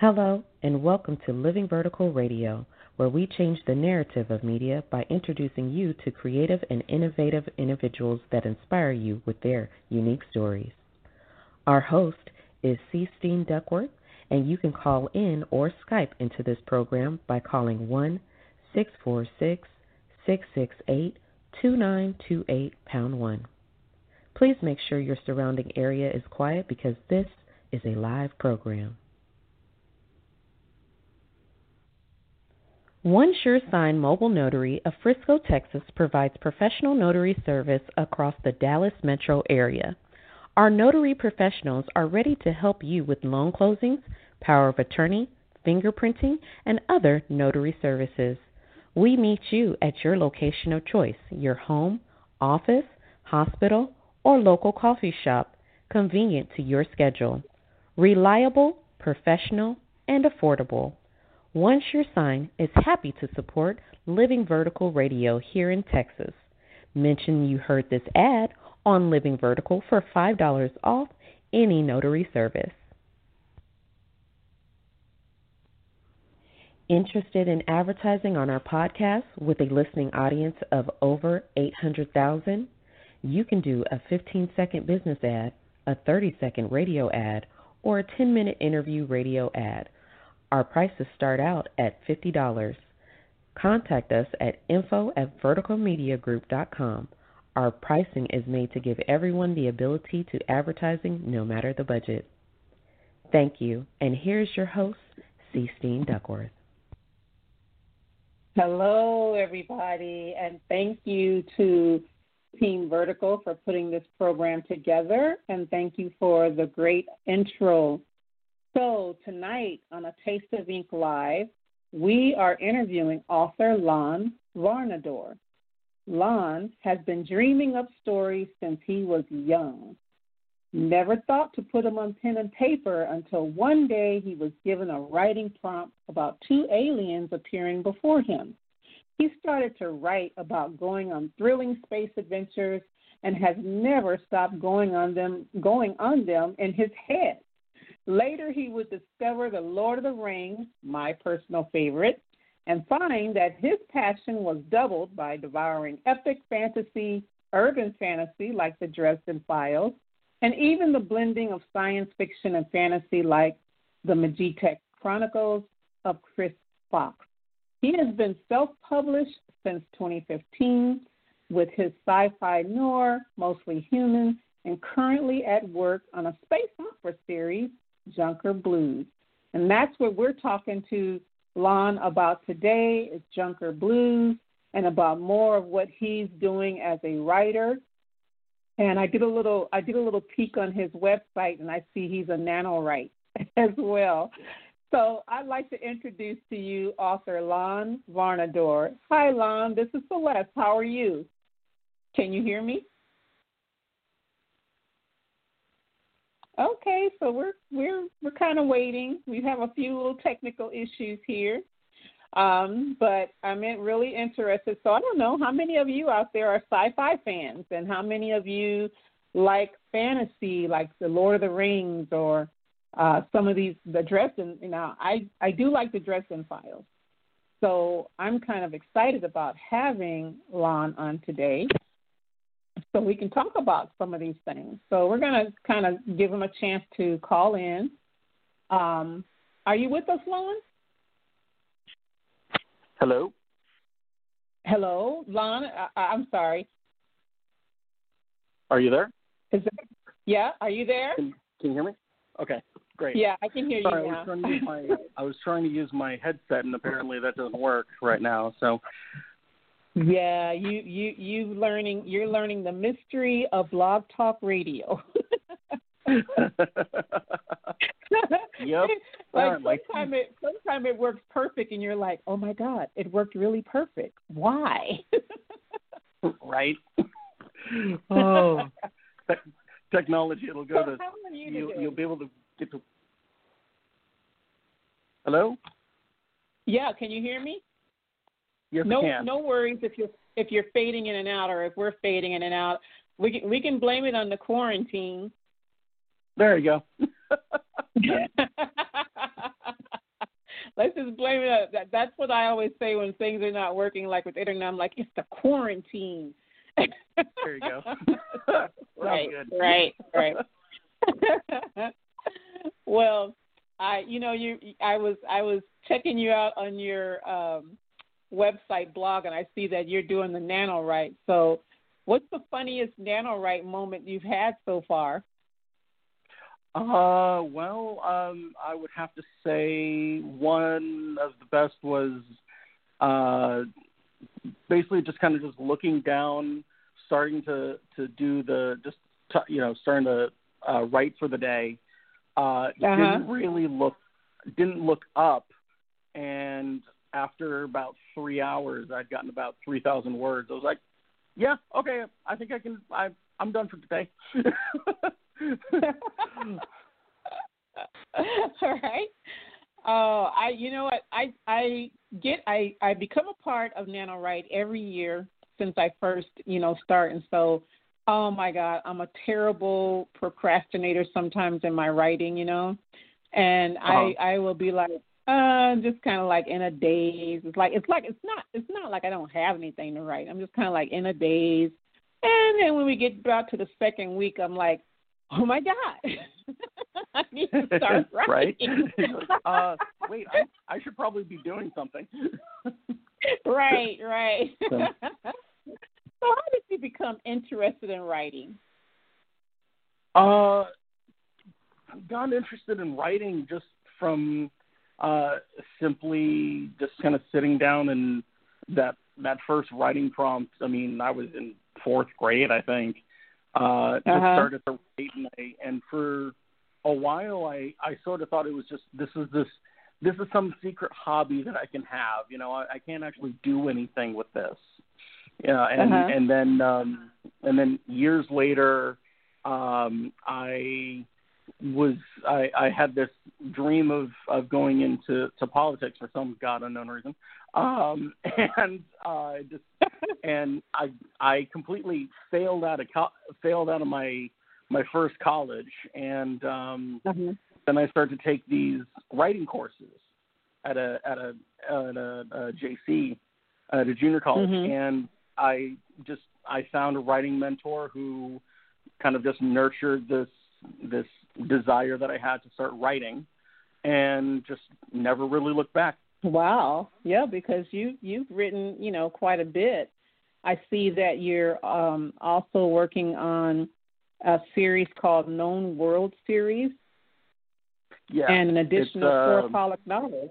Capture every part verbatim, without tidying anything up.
Hello, and welcome to Living Vertical Radio, where we change the narrative of media by introducing you to creative and innovative individuals that inspire you with their unique stories. Our host is C. Steen Duckworth, and you can call in or Skype into this program by calling one six four six, six six eight, two nine two eight pound one. Please make sure your surrounding area is quiet because this is a live program. One Sure Sign Mobile Notary of Frisco, Texas provides professional notary service across the Dallas metro area. Our notary professionals are ready to help you with loan closings, power of attorney, fingerprinting, and other notary services. We meet you at your location of choice, your home, office, hospital, or local coffee shop, convenient to your schedule. Reliable, professional, and affordable. One Sure Sign is happy to support Living Vertical Radio here in Texas. Mention you heard this ad on Living Vertical for five dollars off any notary service. Interested in advertising on our podcast with a listening audience of over eight hundred thousand? You can do a fifteen-second business ad, a thirty-second radio ad, or a ten-minute interview radio ad. Our prices start out at fifty dollars. Contact us at info at vertical media group dot com. Our pricing is made to give everyone the ability to advertising no matter the budget. Thank you, and here's your host, C. Steen Duckworth. Hello, everybody, and thank you to Team Vertical for putting this program together, and thank you for the great intro. So tonight on A Taste of Ink Live, we are interviewing author Lon Varnador. Lon has been dreaming up stories since he was young. Never thought to put them on pen and paper until one day he was given a writing prompt about two aliens appearing before him. He started to write about going on thrilling space adventures and has never stopped going on them, going on them in his head. Later, he would discover The Lord of the Rings, my personal favorite, and find that his passion was doubled by devouring epic fantasy, urban fantasy like the Dresden Files, and even the blending of science fiction and fantasy like the Magitek Chronicles of Chris Fox. He has been self-published since twenty fifteen with his sci-fi noir, Mostly Human, and currently at work on a space opera series, Junker Blues. And that's what we're talking to Lon about today, is Junker Blues, and about more of what he's doing as a writer. And I did a little I did a little peek on his website, and I see he's a NaNoWriMo as well. So I'd like to introduce to you author Lon Varnador. Hi, Lon. This is Celeste. How are you? Can you hear me? Okay, so we're we're we're kind of waiting. We have a few little technical issues here, um, but I'm really interested. So I don't know how many of you out there are sci-fi fans, and how many of you like fantasy, like the Lord of the Rings, or uh, some of these the Dresden. You know, I I do like the Dresden Files, so I'm kind of excited about having Lon on today, so we can talk about some of these things. So we're going to kind of give them a chance to call in. Um, are you with us, Lon? Hello? Hello, Lon. I- I'm sorry. Are you there? Is there? Yeah, are you there? Can, can you hear me? Okay, great. Yeah, I can hear Sorry, you I now. was, trying to use my, I was trying to use my headset, and apparently that doesn't work right now. So Yeah, you you you learning you're learning the mystery of Blog Talk Radio. Yep. Like Like, sometimes it sometimes it works perfect, and you're like, oh my God, it worked really perfect. Why? right. Oh, te- technology. It'll go So to how are you you. today? You'll be able to get to. Hello. Yeah, can you hear me? Yes, No, I can. no worries if you're if you're fading in and out, or if we're fading in and out. We can we can blame it on the quarantine. There you go. just blame it. That, that's what I always say when things are not working, like with internet. I'm like, it's the quarantine. There you go. right, good. right, right. Well, I, you know, you, I was, I was checking you out on your um, website blog, and I see that you're doing the NaNoWrite. So, what's the funniest NaNoWrite moment you've had so far? Uh, well, um, I would have to say one of the best was uh, basically just kind of just looking down, starting to, to do the, just, t- you know, starting to uh, write for the day. Uh, uh-huh. Didn't really look, didn't look up. And after about three hours, I'd gotten about three thousand words. I was like, yeah, okay, I think I can, I, I'm done for today. All right. Uh, I, you know what, I, I get, I, I become a part of NaNoWrite every year since I first, you know, start. And so, oh my God, I'm a terrible procrastinator sometimes in my writing, you know, and uh-huh. I, I will be like, uh, just kind of like in a daze. It's like, it's like, it's not, it's not like I don't have anything to write. I'm just kind of like in a daze. And then when we get about to the second week, I'm like, oh my God, I need to start writing. Right? uh, wait, I, I should probably be doing something. Right, right. So. So how did you become interested in writing? Uh, I've gotten interested in writing just from uh, simply just kind of sitting down and that that first writing prompt. I mean, I was in fourth grade, I think. Uh, just uh-huh. started to write, and, I, and for a while, I, I sort of thought it was just this is this this is some secret hobby that I can have. You know, I, I can't actually do anything with this. Yeah, and uh-huh. and then um, and then years later, um, I was I, I had this dream of, of going into to politics for some god unknown reason, um, and uh, just and I I completely failed out of co- failed out of my my first college, and um, uh-huh. then I started to take these writing courses at a at a at a, a J C at a junior college, mm-hmm. and I just I found a writing mentor who kind of just nurtured this this desire that I had to start writing, and just never really looked back. Wow, yeah, because you you've written you know quite a bit. I see that you're um, also working on a series called Known World Series, yeah, and an additional uh, four Pollock novels.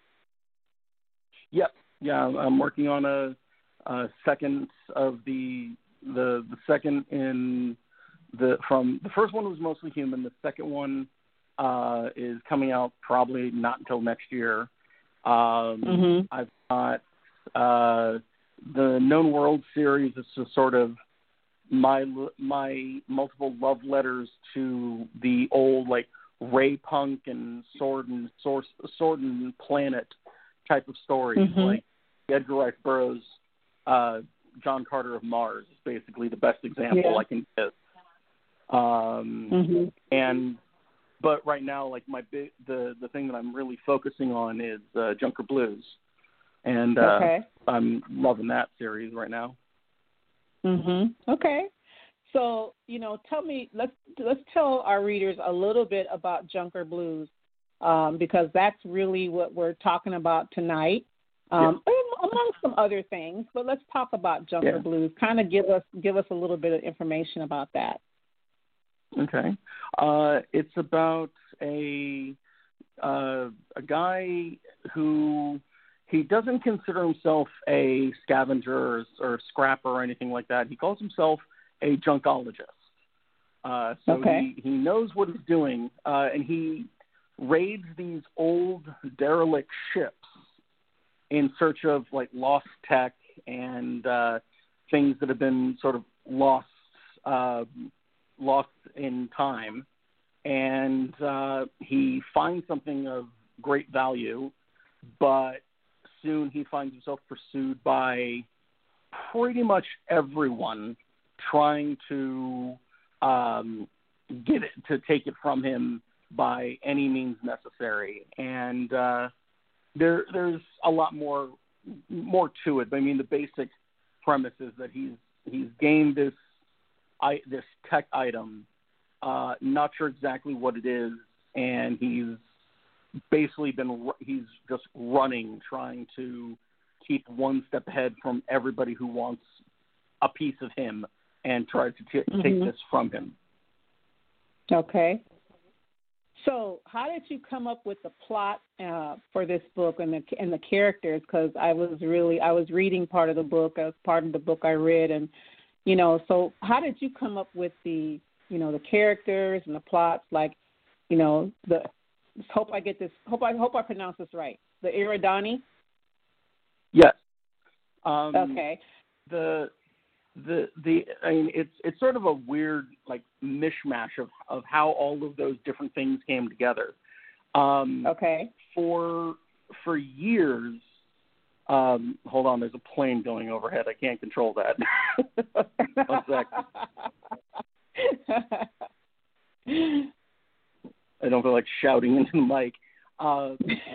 Yep, yeah, I'm working on a. Uh, second of the the the second in the from the first one was mostly human. The second one uh, is coming out probably not until next year. Um, mm-hmm. I've got uh, the Known World series. It's just sort of my my multiple love letters to the old like Ray Punk and Sword and Sword, Sword and Planet type of stories, mm-hmm. like Edgar Rice Burroughs. Uh, John Carter of Mars is basically the best example yeah. I can give. Um, mm-hmm. And but right now, like my big the the thing that I'm really focusing on is uh, Junker Blues, and uh, okay. I'm loving that series right now. Mhm. Okay. So you know, tell me, let's let's tell our readers a little bit about Junker Blues, um, because that's really what we're talking about tonight. Um, yeah. Among some other things, but let's talk about Junker yeah. Blues. Kind of give us give us a little bit of information about that. Okay, uh, it's about a uh, a guy who he doesn't consider himself a scavenger or, or scrapper or anything like that. He calls himself a junkologist. Uh, so okay. he, he knows what he's doing, uh, and he raids these old derelict ships in search of like lost tech and uh, things that have been sort of lost, uh, lost in time. And uh, he finds something of great value, but soon he finds himself pursued by pretty much everyone trying to um, get it, to take it from him by any means necessary. And uh, there there's a lot more more to it. But I mean, the basic premise is that he's he's gained this I, this tech item, uh, not sure exactly what it is, and he's basically been he's just running, trying to keep one step ahead from everybody who wants a piece of him and try to t- mm-hmm. take this from him. Okay. So, how did you come up with the plot uh, for this book and the and the characters? Because I was really I was reading part of the book as part of the book I read, and you know, so how did you come up with the you know the characters and the plots? Like, you know, the hope I get this hope I hope I pronounce this right. The Eridani. Yes. Um, okay. The the the I mean it's it's sort of a weird like mishmash of, of how all of those different things came together. Um, okay. For for years, um, hold on, there's a plane going overhead. I can't control that. One sec. I don't feel like shouting into the mic. Uh,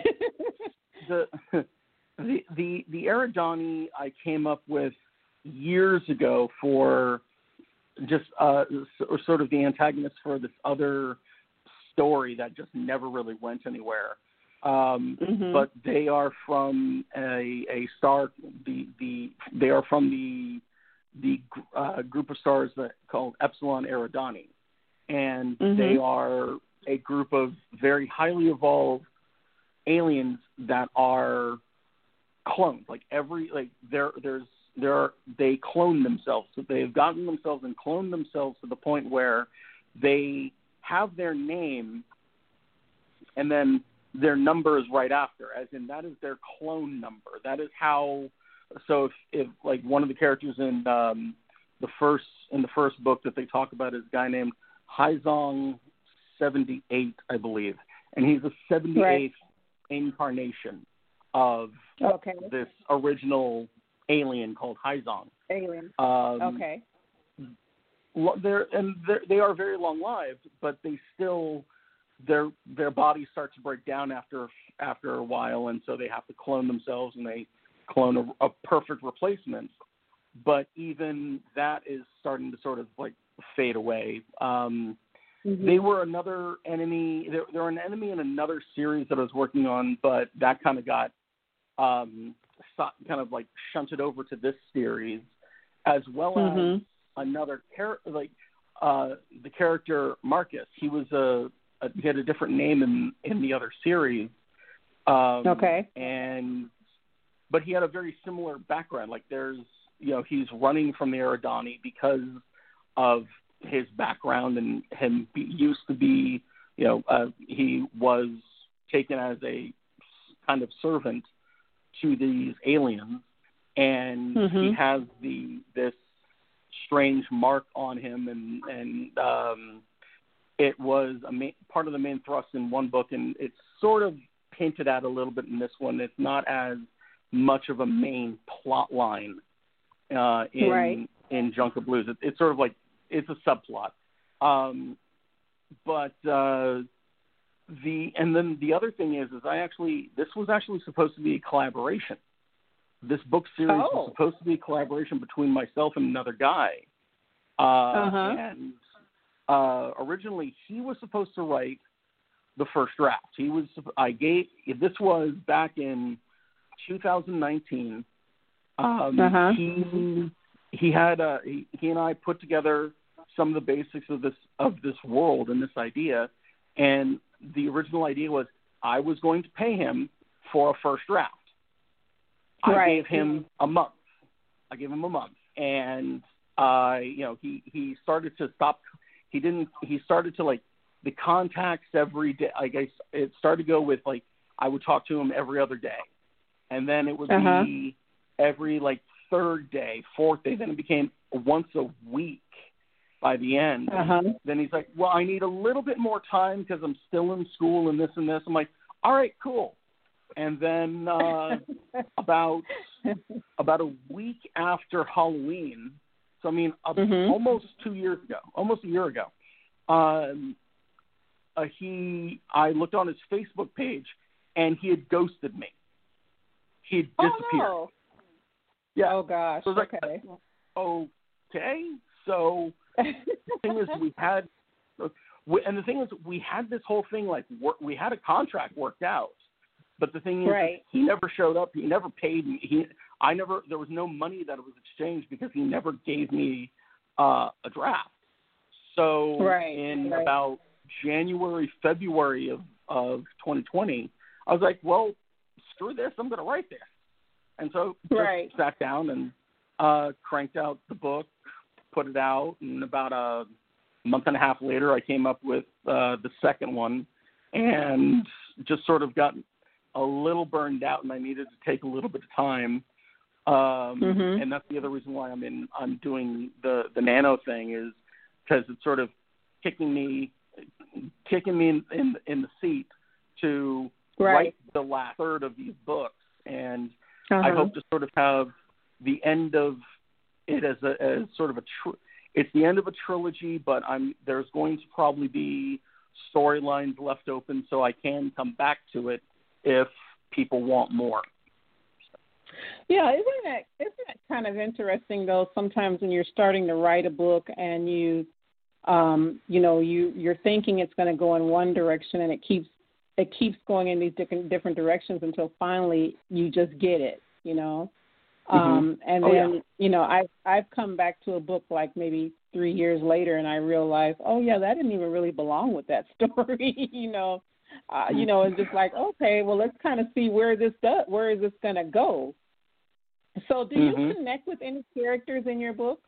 the the the the Eridani I came up with years ago for just uh, sort of the antagonist for this other story that just never really went anywhere. Um, mm-hmm. But they are from a, a star. The the they are from the the uh, group of stars that called Epsilon Eridani, and mm-hmm. they are a group of very highly evolved aliens that are cloned. Like every like there there's there are they clone themselves. So they've gotten themselves and cloned themselves to the point where they have their name and then their number is right after, as in that is their clone number. That is how. So if, if like one of the characters in um, the first in the first book that they talk about is a guy named Haizong seventy-eight, I believe, and he's the seventy-eighth right. incarnation of okay. this original alien called Haizong. Alien. Um, okay. They're and they're, they are very long-lived, but they still their their bodies start to break down after after a while, and so they have to clone themselves, and they clone a, a perfect replacement. But even that is starting to sort of like fade away. Um, mm-hmm. They were another enemy. They're, they're an enemy in another series that I was working on, but that kind of got um, kind of like shunted over to this series, as well mm-hmm. as another character, like uh, the character Marcus. He was a, a he had a different name in in the other series. Um, okay. And but he had a very similar background. Like there's you know he's running from the Eridani because of his background, and him be, used to be you know uh, he was taken as a kind of servant to these aliens, and mm-hmm. he has the this strange mark on him, and and um, it was a main, part of the main thrust in one book, and it's sort of hinted at a little bit in this one. It's not as much of a main plot line uh, in right. in Junk of Blues. It, it's sort of like it's a subplot, um, but uh, the and then the other thing is is I actually this was actually supposed to be a collaboration. This book series oh. was supposed to be a collaboration between myself and another guy. Uh, uh-huh. And uh, originally, he was supposed to write the first draft. He was. I gave. This was back in two thousand nineteen. Um, uh-huh. He he had a, he, he and I put together some of the basics of this of this world and this idea. And the original idea was I was going to pay him for a first draft. I right. gave him a month. I gave him a month, and uh, you know, he, he started to stop. He didn't. He started to like the contacts every day. I guess it started to go with like I would talk to him every other day, and then it would uh-huh. be every like third day, fourth day. Then it became once a week by the end. Uh-huh. Then he's like, "Well, I need a little bit more time because I'm still in school and this and this." I'm like, "All right, cool." And then uh, about about a week after Halloween, so I mean uh, mm-hmm. almost two years ago, almost a year ago, um, uh, he I looked on his Facebook page and he had ghosted me. he disappeared. Oh, no. Yeah. Oh, gosh. So I was like, okay. okay. So the thing is, we had, and the thing is, we had this whole thing, like, we had a contract worked out. But the thing is, right. he never showed up. He never paid me. He, I never, there was no money that was exchanged because he never gave me uh, a draft. So right. in right. about January, February of, of twenty twenty, I was like, well, screw this. I'm going to write this. And so just right. sat down and uh, cranked out the book, put it out. And about a month and a half later, I came up with uh, the second one and just sort of got a little burned out, and I needed to take a little bit of time. Um, mm-hmm. And that's the other reason why I'm in. I'm doing the, the nano thing is because it's sort of kicking me, kicking me in in, in the seat to right. write the last third of these books, and uh-huh. I hope to sort of have the end of it as a as sort of a. Tr- it's the end of a trilogy, but I'm there's going to probably be storylines left open, so I can come back to it if people want more. Yeah, isn't that isn't that kind of interesting though? Sometimes when you're starting to write a book and you, um, you know, you you're thinking it's going to go in one direction and it keeps it keeps going in these different different directions until finally you just get it, you know. Mm-hmm. Um, and oh, then yeah. you know I've I've come back to a book like maybe three years later and I realized, oh yeah, that didn't even really belong with that story, you know. Uh, you know, it's just like, okay, well, let's kind of see where this does, where is this going to go. So, do you mm-hmm. connect with any characters in your book?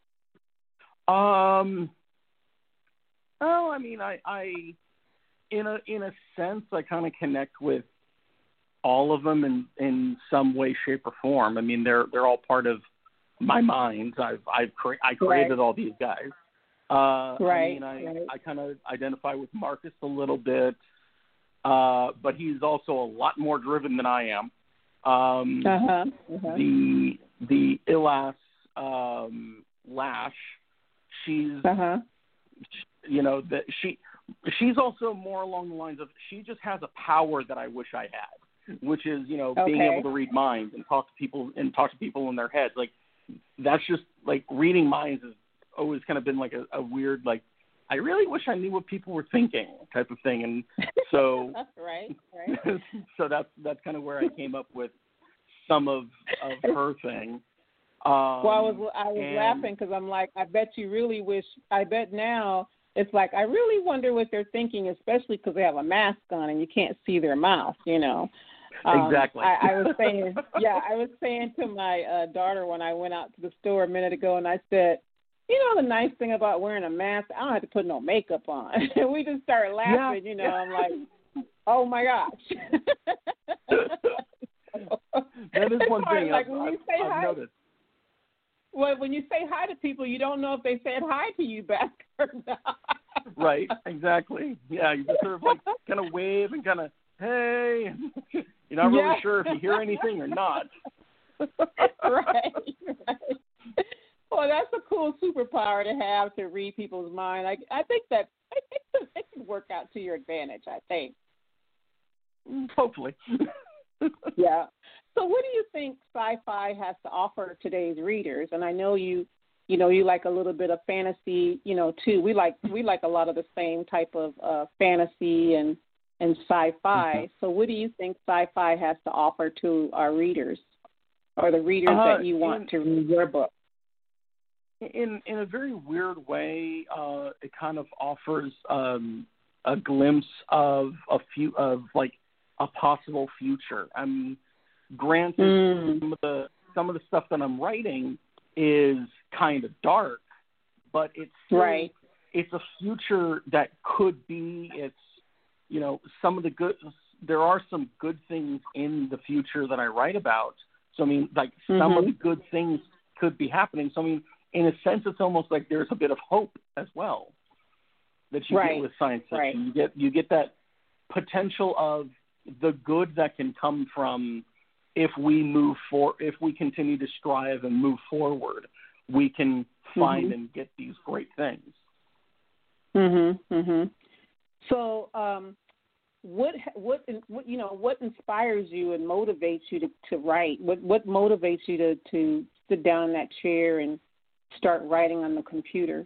Um. Oh, I mean, I, I, in a in a sense, I kind of connect with all of them in, in some way, shape, or form. I mean, they're they're all part of my mind. I've I've cre- I created right. all these guys. Uh, right. I mean, I, right. I kind of identify with Marcus a little bit. Uh, but he's also a lot more driven than I am. Um, uh-huh. Uh-huh. The the Ilas um, Lash, she's uh-huh. you know that she she's also more along the lines of she just has a power that I wish I had, which is you know okay. being able to read minds and talk to people and talk to people in their heads. Like that's just like reading minds has always kind of been like a, a weird like. I really wish I knew what people were thinking type of thing. And so, right, right. so that's, that's kind of where I came up with some of, of her thing. Um, well, I was, I was and, laughing because I'm like, I bet you really wish, I bet now it's like, I really wonder what they're thinking, especially because they have a mask on and you can't see their mouth, you know. Um, exactly. I, I was saying, yeah, I was saying to my uh, daughter when I went out to the store a minute ago and I said, you know, the nice thing about wearing a mask, I don't have to put no makeup on. We just started laughing, yeah, you know. yeah. I'm like, oh, my gosh. That is one thing like I've, when you I've, say I've hi, noticed. Well, when you say hi to people, you don't know if they said hi to you back or not. Right, exactly. Yeah, you just sort of like kind of wave and kind of, hey. You're not really yeah. sure if you hear anything or not. right, right. Well, that's a cool superpower to have to read people's mind. I, I think that I think that it could work out to your advantage. I think. Hopefully. Yeah. So, what do you think sci-fi has to offer today's readers? And I know you, you know, you like a little bit of fantasy, you know, too. We like we like a lot of the same type of uh, fantasy and and sci-fi. Mm-hmm. So, what do you think sci-fi has to offer to our readers, or the readers uh, that you want in, to read your book? In in a very weird way, uh, it kind of offers um, a glimpse of a few of like a possible future. I mean, granted, mm. some of the some of the stuff that I'm writing is kind of dark, but it's still, right. It's a future that could be. It's you know some of the good. There are some good things in the future that I write about. So I mean, like mm-hmm. some of the good things could be happening. So I mean. In a sense, it's almost like there's a bit of hope as well that you right. get with science fiction. Right. You get you get that potential of the good that can come from if we move for if we continue to strive and move forward, we can find mm-hmm. and get these great things. Mhm. Mhm. So, um, what what what you know what inspires you and motivates you to, to write? What what motivates you to, to sit down in that chair and start writing on the computer?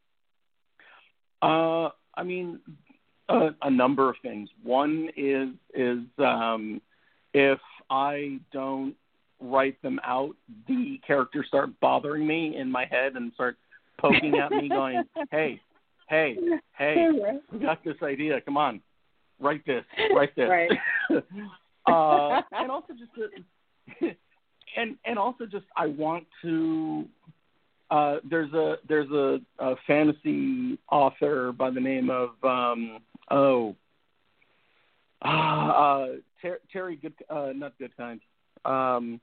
Uh, I mean, a, a number of things. One is is um, if I don't write them out, the characters start bothering me in my head and start poking at me, going, "Hey, hey, hey, we got this idea. Come on, write this, write this." Right. uh, and also just, to, and and also just, I want to. Uh, there's a there's a, a fantasy author by the name of um, oh uh, Ter- Terry Good uh, not Goodkind um,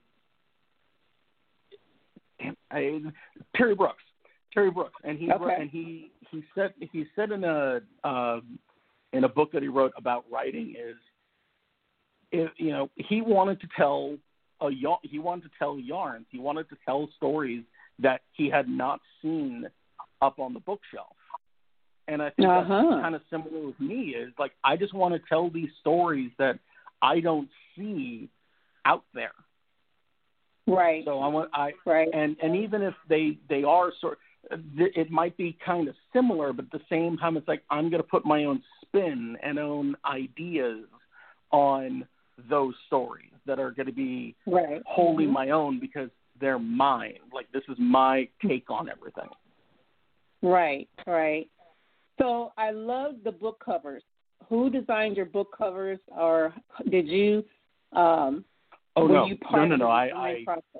I, Terry Brooks Terry Brooks and he okay. and he he said he said in a uh, in a book that he wrote about writing is if, you know he wanted to tell a he wanted to tell yarns, he wanted to tell stories that he had not seen up on the bookshelf. And I think uh-huh. that's kind of similar with me, is like, I just want to tell these stories that I don't see out there. Right. So I want, I, right. and, and even if they, they are sort it might be kind of similar, but at the same time, it's like, I'm going to put my own spin and own ideas on those stories that are going to be right. wholly mm-hmm. my own, because they're mine. Like, this is my take on everything. Right, right. So I love the book covers. Who designed your book covers, or did you? Um, oh were no, you part no, no, of no. the I, design I, process?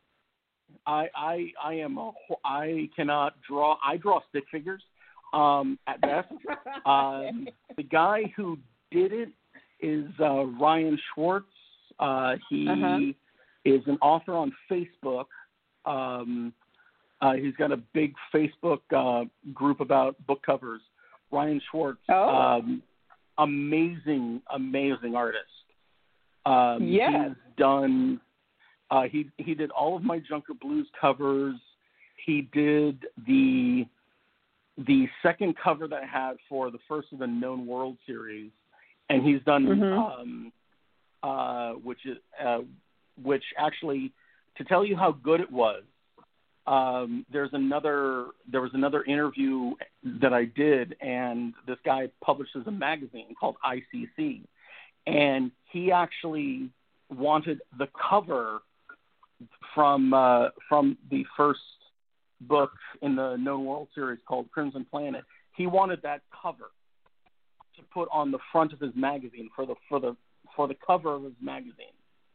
I, I, I am a. I cannot draw. I draw stick figures, um, at best. um, the guy who did it is uh, Ryan Schwartz. Uh, he. Uh-huh. is an author on Facebook. Um, uh, he's got a big Facebook uh, group about book covers. Ryan Schwartz, oh. um, amazing, amazing artist. Um, yes. He's done, uh, he, he did all of my Junker Blues covers. He did the, the second cover that I had for the first of the Known World series. And he's done, mm-hmm. um, uh, which is, uh, which actually, to tell you how good it was, um, there's another, there was another interview that I did, and this guy publishes a magazine called I C C, and he actually wanted the cover from, uh, from the first book in the Known World series called Crimson Planet. He wanted that cover to put on the front of his magazine for the, for the, for the cover of his magazine.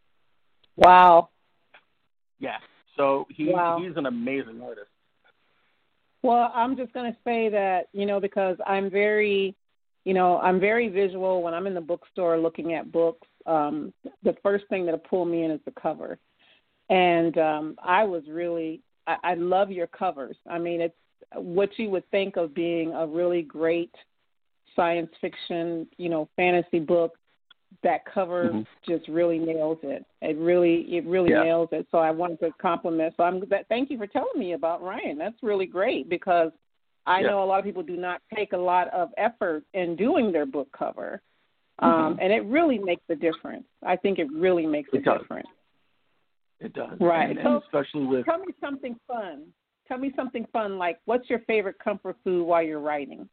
Wow. Yeah. So he wow. he's an amazing artist. Well, I'm just going to say that, you know, because I'm very, you know, I'm very visual. When I'm in the bookstore looking at books, um, the first thing that'll pull me in is the cover. And um, I was really, I, I love your covers. I mean, it's what you would think of being a really great science fiction, you know, fantasy book. That cover mm-hmm. just really nails it. It really, it really yeah. nails it. So I wanted to compliment. So I'm. That, thank you for telling me about Ryan. That's really great, because I yeah. know a lot of people do not take a lot of effort in doing their book cover, um, mm-hmm. and it really makes a difference. I think it really makes it a does. difference. It does, right? And, so and especially with. Tell me something fun. Tell me something fun. Like, what's your favorite comfort food while you're writing?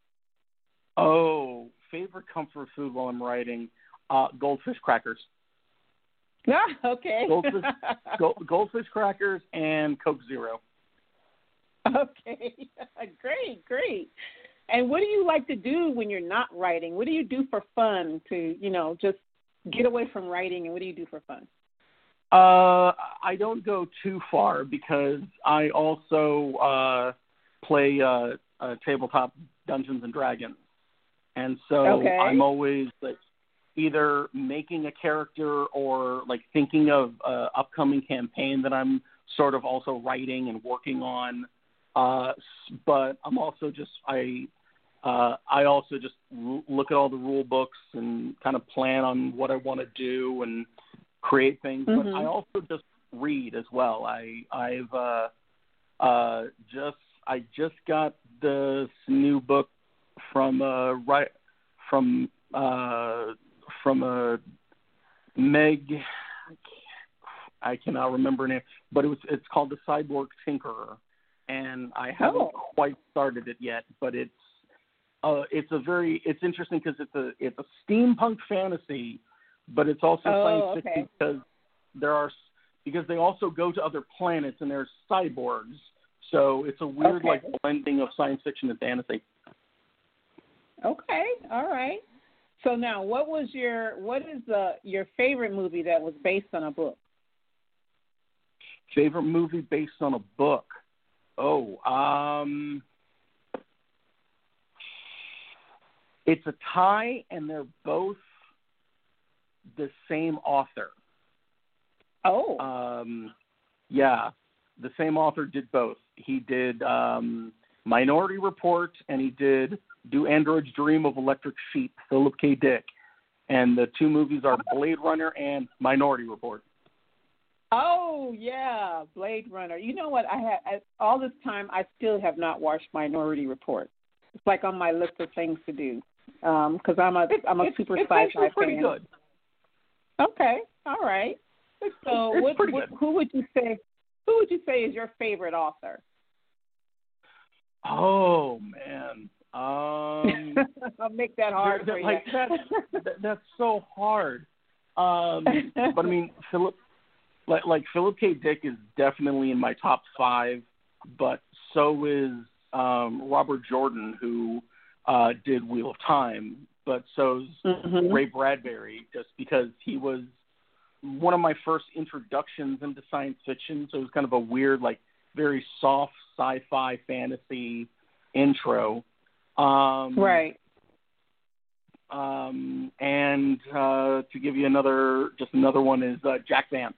Oh, favorite comfort food while I'm writing. Uh, goldfish crackers. Ah, okay. Goldfish, gold, goldfish crackers and Coke Zero. Okay, great, great. And what do you like to do when you're not writing? What do you do for fun to, you know, just get away from writing, and what do you do for fun? Uh, I don't go too far, because I also uh, play uh, uh, tabletop Dungeons and Dragons. And so okay. I'm always like, either making a character or like thinking of an upcoming campaign that I'm sort of also writing and working on. Uh, but I'm also just, I, uh, I also just r- look at all the rule books and kind of plan on what I want to do and create things. Mm-hmm. But I also just read as well. I, I've, uh, uh, just, I just got this new book from, uh, right from, uh, from a Meg, I cannot remember her name, but it was it's called The Cyborg Tinkerer, and I haven't Oh. quite started it yet, but it's uh, it's a very it's interesting because it's a it's a steampunk fantasy, but it's also Oh, science fiction okay. because there are because they also go to other planets and there's cyborgs, so it's a weird Okay. like blending of science fiction and fantasy. Okay, all right. So now, what was your what is the your favorite movie that was based on a book? Favorite movie based on a book? Oh, um, it's a tie, and they're both the same author. Oh, Um, yeah, the same author did both. He did um, Minority Report, and he did Do Androids Dream of Electric Sheep, Philip K. Dick. And the two movies are Blade Runner and Minority Report. oh yeah, Blade Runner. You know what? I had I, all this time. I still have not watched Minority Report. It's like on my list of things to do because I'm a I'm a It's, super it's sci-fi actually pretty fan. good. Okay, all right. It's, So, it's what, pretty what, good. who would you say? Who would you say is your favorite author? Oh man, um, I'll make that hard there- for like you. that's that, that's so hard. Um, but I mean, Philip, like like Philip K. Dick is definitely in my top five, but so is um, Robert Jordan, who uh, did Wheel of Time, but so's Mhm. Ray Bradbury, just because he was one of my first introductions into science fiction. So it was kind of a weird, like very soft sci-fi fantasy intro. Um, Right. Um, and uh, to give you another, just another one is uh, Jack Vance.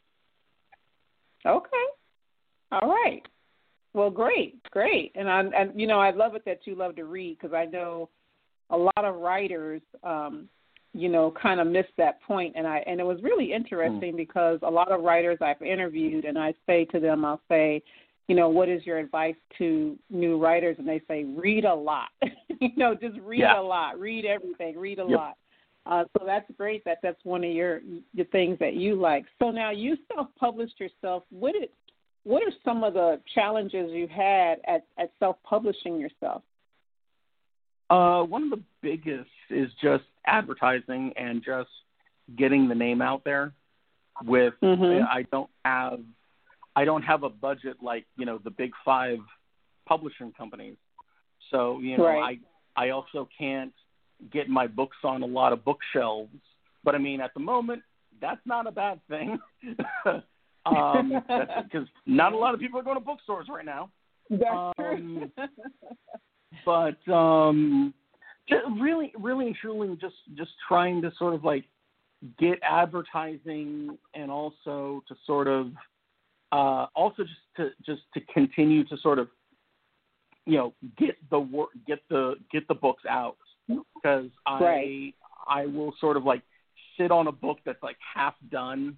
Okay. All right. Well, great, great. And I, and you know, I love it that you love to read because I know a lot of writers, um, you know, kind of miss that point. And I and it was really interesting mm. because a lot of writers I've interviewed, and I say to them, I'll say, you know, what is your advice to new writers? And they say, read a lot. you know, just read yeah. a lot, read everything, read a yep. lot. Uh, so that's great that that's one of your the things that you like. So now you self-published yourself. What did, what are some of the challenges you had at, at self-publishing yourself? Uh, one of the biggest is just advertising and just getting the name out there. With mm-hmm. I don't have I don't have a budget like you know the big five publishing companies. So you know right. I I also can't get my books on a lot of bookshelves. But I mean, at the moment, that's not a bad thing. um, because not a lot of people are going to bookstores right now. That's um, true. but um, just really, really and truly, just just trying to sort of like get advertising and also to sort of uh, also just to just to continue to sort of you know get the work, get the get the books out. Because I right. I will sort of like sit on a book that's like half done.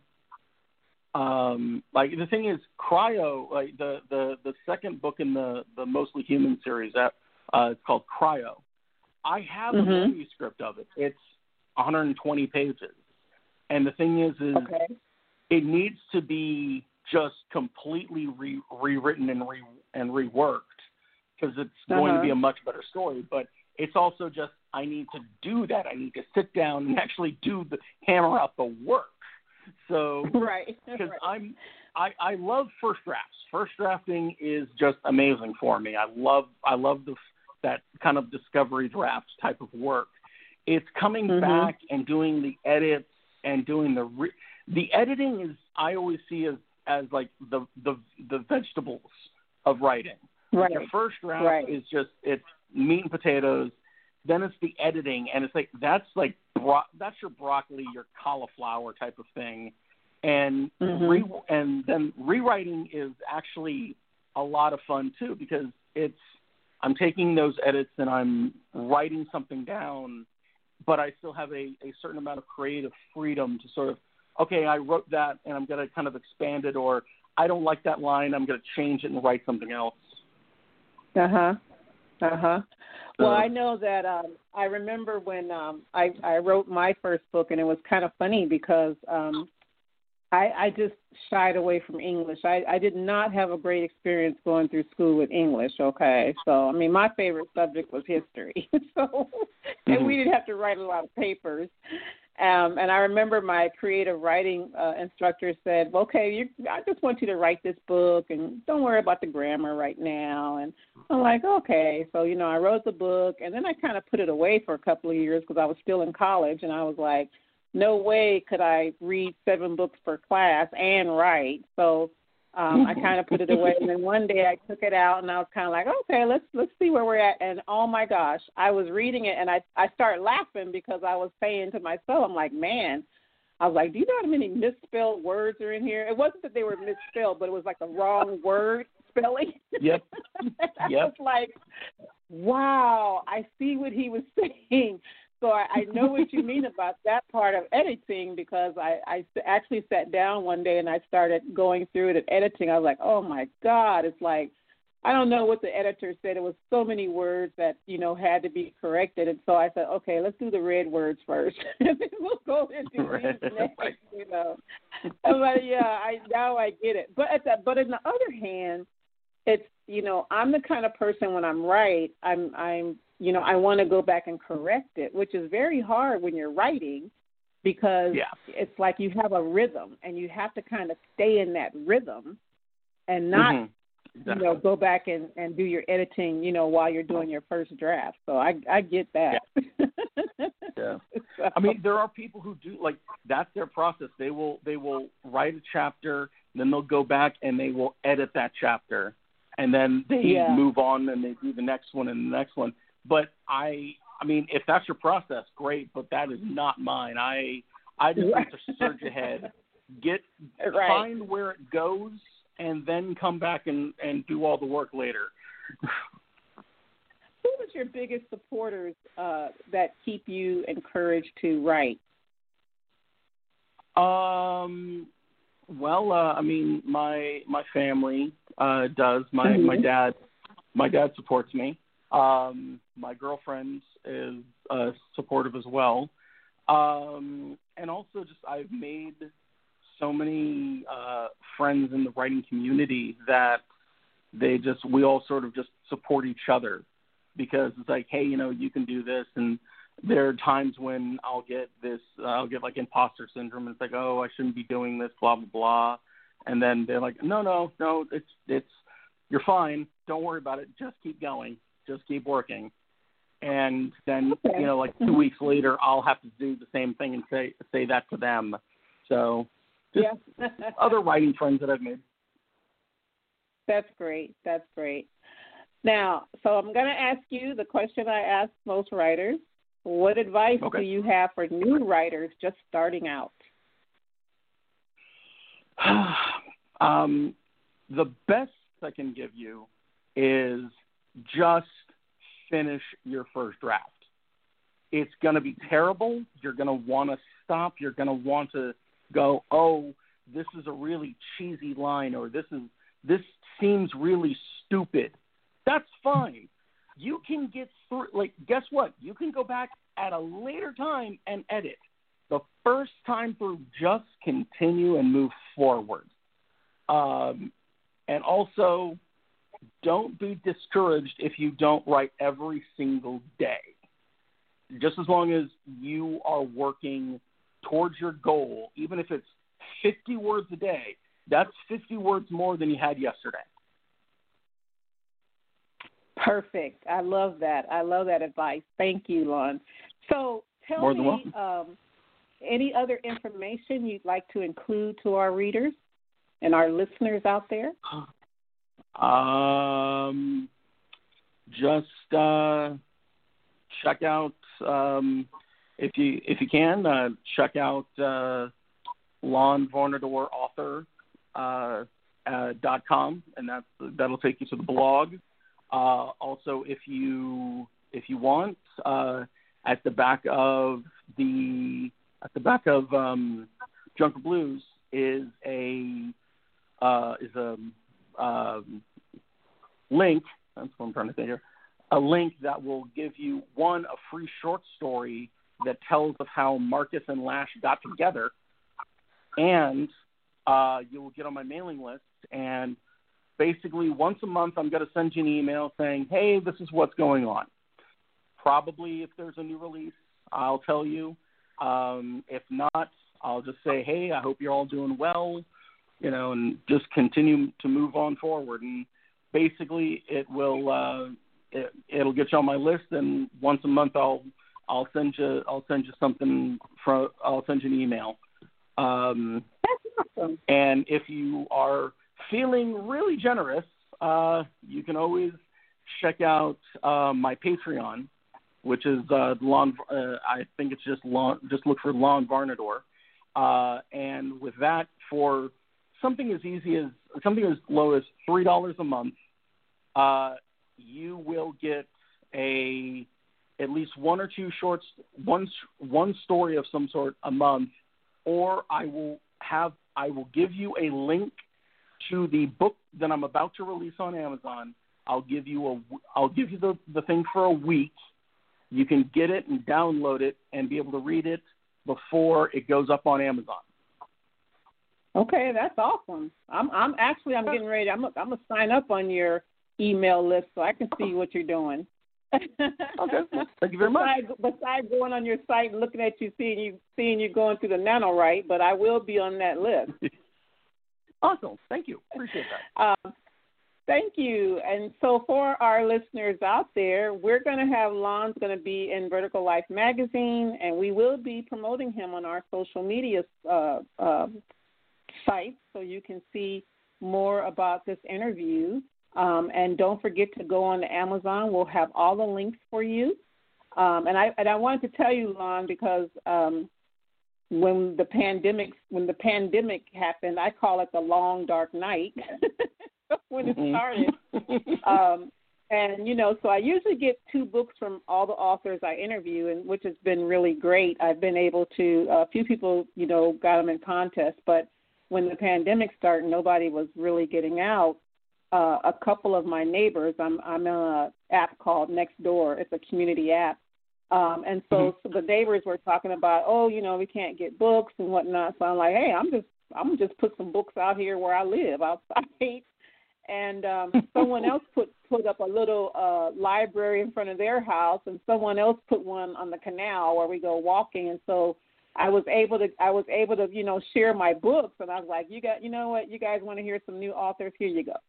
Um, like the thing is, Cryo, like the, the, the second book in the, the Mostly Human series, that uh, it's called Cryo. I have mm-hmm. a manuscript of it. It's one hundred twenty pages, and the thing is, is okay. it needs to be just completely re- rewritten and re and reworked because it's uh-huh. going to be a much better story, but. It's also just I need to do that. I need to sit down and actually do the hammer out the work. So right, because right. I'm I, I love first drafts. First drafting is just amazing for me. I love I love the that kind of discovery draft type of work. It's coming mm-hmm. back and doing the edits and doing the re- the editing is I always see as as like the the the vegetables of writing. Right. Your first draft right. is just it's meat and potatoes, then it's the editing, and it's like that's like bro- that's your broccoli, your cauliflower type of thing, and mm-hmm. re- and then rewriting is actually a lot of fun too because it's I'm taking those edits and I'm writing something down, but I still have a, a certain amount of creative freedom to sort of okay, I wrote that and I'm going to kind of expand it, or I don't like that line, I'm going to change it and write something else. Uh huh. Uh-huh. Well, I know that um, I remember when um, I, I wrote my first book, and it was kind of funny because um, I, I just shied away from English. I, I did not have a great experience going through school with English, okay? So, I mean, my favorite subject was history. so, and mm-hmm. we didn't have to write a lot of papers. Um, and I remember my creative writing uh, instructor said, well, okay, you, I just want you to write this book, and don't worry about the grammar right now. And I'm like, okay. So, you know, I wrote the book, and then I kind of put it away for a couple of years because I was still in college, and I was like, no way could I read seven books per class and write. So um, I kind of put it away. And then one day I took it out, and I was kind of like, okay, let's let's see where we're at. And, oh, my gosh, I was reading it, and I, I started laughing because I was saying to myself, I'm like, man, I was like, do you know how many misspelled words are in here? It wasn't that they were misspelled, but it was like the wrong word spelling. Yep. I yep. was like, wow, I see what he was saying. So I, I know what you mean about that part of editing because I, I actually sat down one day and I started going through it and editing. I was like, oh, my God. It's like, I don't know what the editor said. It was so many words that, you know, had to be corrected. And so I said, okay, let's do the red words first. and then we'll go into right. these next, you know. But, yeah, I now I get it. But, at the, but on the other hand, it's, you know, I'm the kind of person when I'm right, I'm, I'm, you know, I want to go back and correct it, which is very hard when you're writing because yeah. it's like you have a rhythm and you have to kind of stay in that rhythm and not, mm-hmm. exactly. you know, go back and, and do your editing, you know, while you're doing your first draft. So I, I get that. Yeah. yeah. So. I mean, there are people who do, like, that's their process. They will, they will write a chapter, then they'll go back and they will edit that chapter. And then they yeah. move on and they do the next one and the next one. But I, I mean, if that's your process, great. But that is not mine. I, I just like to surge ahead, get right. find where it goes, and then come back and, and do all the work later. Who was your biggest supporters uh, that keep you encouraged to write? Um. Well, uh, I mean, my my family uh, does. My mm-hmm. my dad, my dad supports me. Um, my girlfriend is uh, supportive as well. Um, and also just I've made so many uh, friends in the writing community that they just, we all sort of just support each other because it's like, hey, you know, you can do this. And there are times when I'll get this, uh, I'll get like imposter syndrome. And it's like, oh, I shouldn't be doing this, blah, blah, blah. And then they're like, no, no, no, it's, it's, you're fine. Don't worry about it. Just keep going. Just keep working. And then, okay. you know, like two weeks later, I'll have to do the same thing and say say that to them. So just yeah. other writing friends that I've made. That's great. That's great. Now, so I'm going to ask you the question I ask most writers. What advice okay. do you have for new writers just starting out? um, the best I can give you is just finish your first draft. It's going to be terrible. You're going to want to stop. You're going to want to go, oh, this is a really cheesy line, or this is this seems really stupid. That's fine. You can get through. Like, guess what? You can go back at a later time and edit. The first time through, just continue and move forward. Um, and also, don't be discouraged if you don't write every single day. Just as long as you are working towards your goal, even if it's fifty words a day, that's fifty words more than you had yesterday. Perfect. I love that. I love that advice. Thank you, Lon. So tell more than me um, any other information you'd like to include to our readers and our listeners out there? Um, just uh, check out um, if you if you can uh, check out uh, Lon Vornador Author uh, uh, dot com, and that's that'll take you to the blog. Uh, also, if you if you want, uh, at the back of the at the back of um, Junker Blues is a uh, is a um, link. That's what I'm trying to think here. a link that will give you, one, a free short story that tells of how Marcus and Lash got together, and uh, you will get on my mailing list. And basically, once a month, I'm going to send you an email saying, hey, this is what's going on. Probably if there's a new release, I'll tell you. Um, if not, I'll just say, hey, I hope you're all doing well, you know, and just continue to move on forward. And basically, it will uh, it, it'll get you on my list, and once a month, I'll I'll send you I'll send you something from I'll send you an email. Um, That's awesome. And if you are feeling really generous, uh, you can always check out uh, my Patreon, which is uh, Lon. Uh, I think it's just Lon, just look for Lon Varnador, uh, and with that, for something as easy as something as low as three dollars a month, uh, you will get a at least one or two shorts, one one story of some sort a month, or I will have I will give you a link to the book that I'm about to release on Amazon. I'll give you a I'll give you the, the thing for a week. You can get it and download it and be able to read it before it goes up on Amazon. Okay, that's awesome. I'm I'm actually I'm getting ready. I'm I'm gonna sign up on your email list so I can see what you're doing. Okay, thank you very much. Besides, besides going on your site and looking at you, seeing you seeing you going through the NaNoWrite, but I will be on that list. Awesome, thank you. Appreciate that. Um, thank you. And so for our listeners out there, we're going to have Lon's going to be in Vertical Life Magazine, and we will be promoting him on our social media uh, uh, sites so you can see more about this interview. Um, and don't forget to go on to Amazon. We'll have all the links for you. Um, and I and I wanted to tell you, Lon, because um, when the pandemic when the pandemic happened, I call it the long dark night when it started. um, and you know, so I usually get two books from all the authors I interview, and which has been really great. I've been able to a few people, you know, got them in contests, but when the pandemic started, nobody was really getting out. Uh, a couple of my neighbors, I'm I'm on an app called Nextdoor. It's a community app. Um, and so, mm-hmm. so the neighbors were talking about, oh, you know, we can't get books and whatnot. So I'm like, hey, I'm just I'm just put some books out here where I live outside. And um, someone else put, put up a little uh, library in front of their house, and someone else put one on the canal where we go walking. And so I was able to I was able to, you know, share my books. And I was like, you got you know what, you guys want to hear some new authors? Here you go.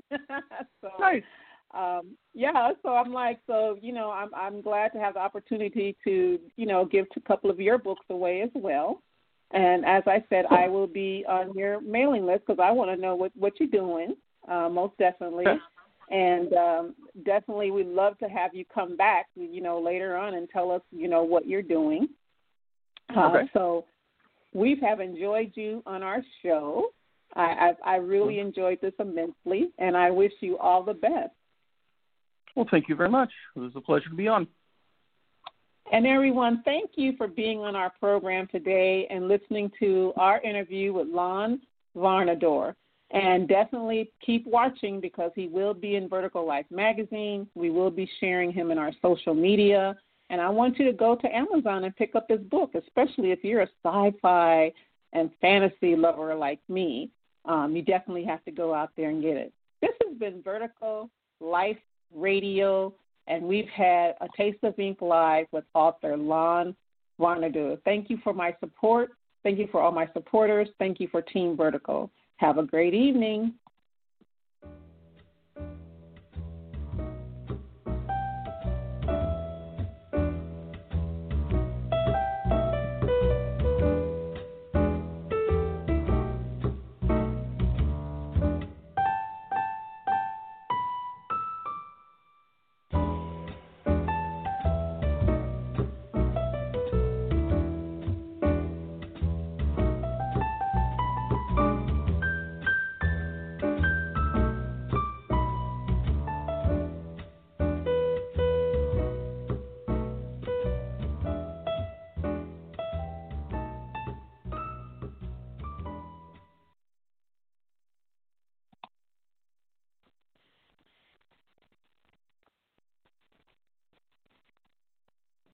so, nice. Um, yeah, so I'm like, so, you know, I'm I'm glad to have the opportunity to, you know, give a couple of your books away as well. And as I said, I will be on your mailing list because I want to know what, what you're doing, uh, most definitely. Okay. And um, definitely we'd love to have you come back, you know, later on and tell us, you know, what you're doing. Uh, okay. So we have enjoyed you on our show. I, I, I really enjoyed this immensely, and I wish you all the best. Well, thank you very much. It was a pleasure to be on. And everyone, thank you for being on our program today and listening to our interview with Lon Varnador. And definitely keep watching because he will be in Vertical Life Magazine. We will be sharing him in our social media. And I want you to go to Amazon and pick up his book, especially if you're a sci-fi and fantasy lover like me. Um, you definitely have to go out there and get it. This has been Vertical Life Radio, and we've had a Taste of Ink Live with author Lon Varnador. Thank you for my support. Thank you for all my supporters. Thank you for Team Vertical. Have a great evening.